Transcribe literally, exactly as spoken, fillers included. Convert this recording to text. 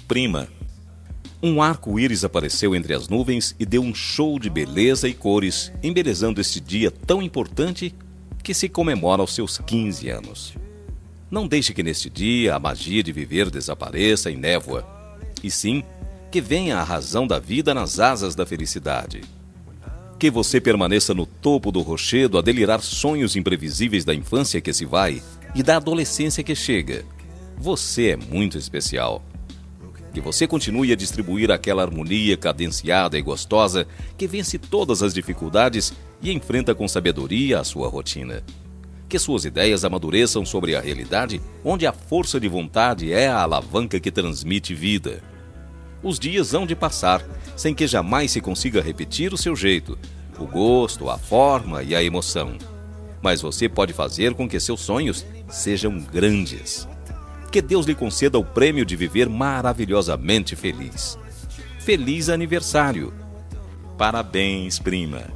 prima. Um arco-íris apareceu entre as nuvens e deu um show de beleza e cores, embelezando este dia tão importante que se comemora aos seus quinze anos. Não deixe que neste dia a magia de viver desapareça em névoa, e sim que venha a razão da vida nas asas da felicidade. Que você permaneça no topo do rochedo a delirar sonhos imprevisíveis da infância que se vai e da adolescência que chega. Você é muito especial. Que você continue a distribuir aquela harmonia cadenciada e gostosa que vence todas as dificuldades e enfrenta com sabedoria a sua rotina. Que suas ideias amadureçam sobre a realidade, onde a força de vontade é a alavanca que transmite vida. Os dias hão de passar, sem que jamais se consiga repetir o seu jeito, o gosto, a forma e a emoção. Mas você pode fazer com que seus sonhos sejam grandes. Que Deus lhe conceda o prêmio de viver maravilhosamente feliz. Feliz aniversário! Parabéns, prima!